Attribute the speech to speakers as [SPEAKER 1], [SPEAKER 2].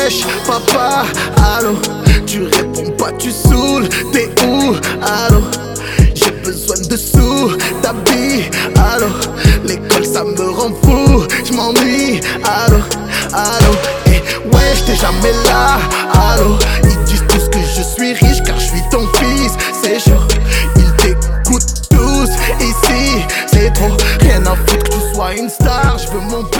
[SPEAKER 1] Wesh, papa, allô. Tu réponds pas, tu saoules. T'es où, allô? J'ai besoin de sous, d'habits, allô. L'école ça me rend fou, j'm'ennuie, allô, allô. Et wesh, t'es jamais là, allô. Ils disent tous que je suis riche car je suis ton fils, c'est chaud. Ils t'écoutent tous, ici c'est trop. Rien à foutre que tu sois une star, je veux mon